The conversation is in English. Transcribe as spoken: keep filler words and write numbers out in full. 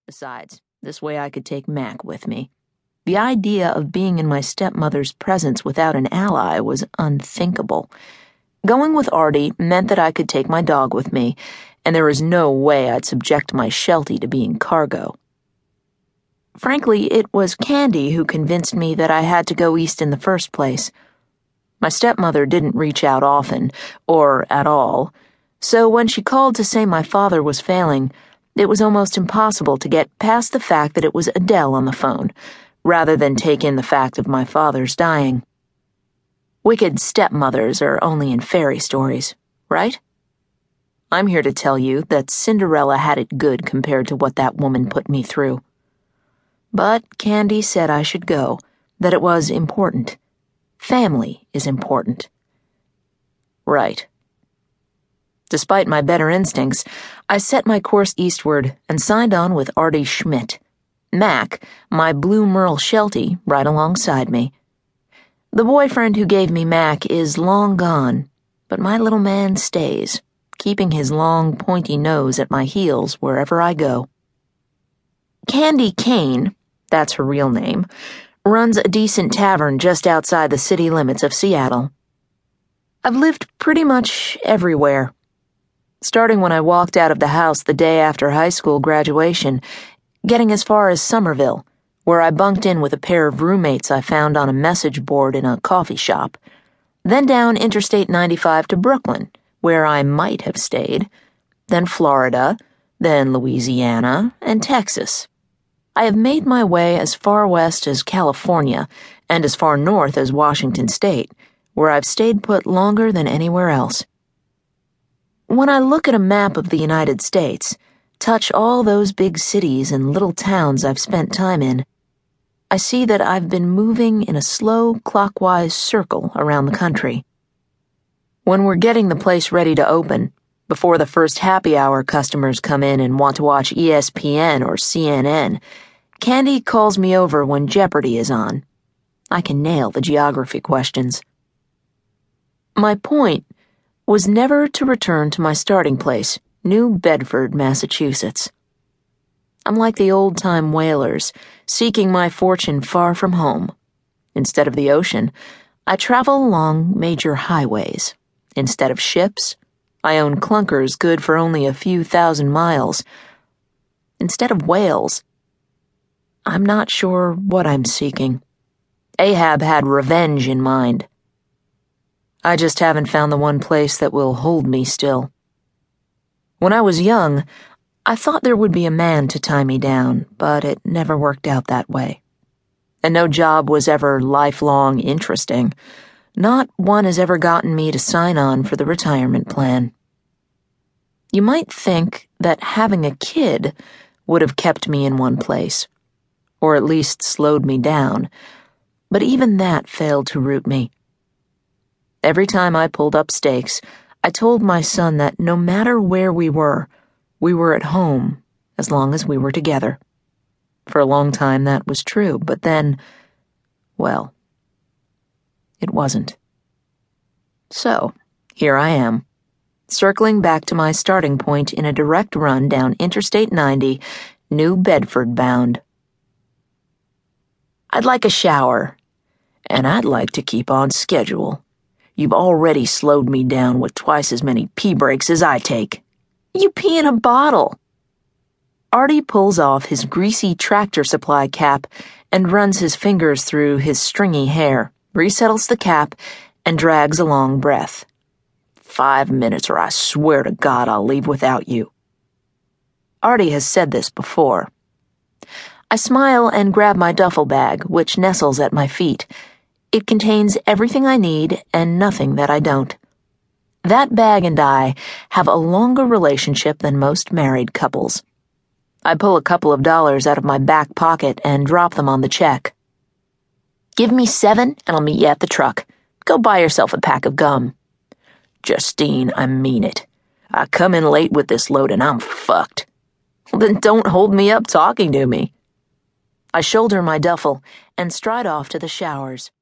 Besides, this way I could take Mac with me. The idea of being in my stepmother's presence without an ally was unthinkable. Going with Artie meant that I could take my dog with me, and there was no way I'd subject my Sheltie to being cargo. Frankly, it was Candy who convinced me that I had to go east in the first place. My stepmother didn't reach out often, or at all, so when she called to say my father was failing, it was almost impossible to get past the fact that it was Adele on the phone, rather than take in the fact of my father's dying. Wicked stepmothers are only in fairy stories, right? I'm here to tell you that Cinderella had it good compared to what that woman put me through. But Candy said I should go, that it was important. Family is important. Right. Despite my better instincts, I set my course eastward and signed on with Artie Schmidt. Mac, my blue Merle Sheltie, right alongside me. The boyfriend who gave me Mac is long gone, but my little man stays, keeping his long, pointy nose at my heels wherever I go. Candy Kane, that's her real name, runs a decent tavern just outside the city limits of Seattle. I've lived pretty much everywhere. Starting when I walked out of the house the day after high school graduation, getting as far as Somerville, where I bunked in with a pair of roommates I found on a message board in a coffee shop, then down Interstate ninety-five to Brooklyn, where I might have stayed, then Florida, then Louisiana, and Texas. I have made my way as far west as California and as far north as Washington State, where I've stayed put longer than anywhere else. When I look at a map of the United States, touch all those big cities and little towns I've spent time in, I see that I've been moving in a slow, clockwise circle around the country. When we're getting the place ready to open, before the first happy hour customers come in and want to watch E S P N or C N N, Candy calls me over when Jeopardy is on. I can nail the geography questions. My point was never to return to my starting place, New Bedford, Massachusetts. I'm like the old-time whalers, seeking my fortune far from home. Instead of the ocean, I travel along major highways. Instead of ships, I own clunkers good for only a few thousand miles. Instead of whales, I'm not sure what I'm seeking. Ahab had revenge in mind. I just haven't found the one place that will hold me still. When I was young, I thought there would be a man to tie me down, but it never worked out that way. And no job was ever lifelong interesting. Not one has ever gotten me to sign on for the retirement plan. You might think that having a kid would have kept me in one place, or at least slowed me down, but even that failed to root me. Every time I pulled up stakes, I told my son that no matter where we were, we were at home as long as we were together. For a long time that was true, but then, well, it wasn't. So, here I am, circling back to my starting point in a direct run down Interstate ninety, New Bedford bound. I'd like a shower, and I'd like to keep on schedule. You've already slowed me down with twice as many pee breaks as I take. You pee in a bottle. Artie pulls off his greasy Tractor Supply cap and runs his fingers through his stringy hair, resettles the cap, and drags a long breath. Five minutes or I swear to God I'll leave without you. Artie has said this before. I smile and grab my duffel bag, which nestles at my feet. It contains everything I need and nothing that I don't. That bag and I have a longer relationship than most married couples. I pull a couple of dollars out of my back pocket and drop them on the check. Give me seven and I'll meet you at the truck. Go buy yourself a pack of gum. Justine, I mean it. I come in late with this load and I'm fucked. Then don't hold me up talking to me. I shoulder my duffel and stride off to the showers.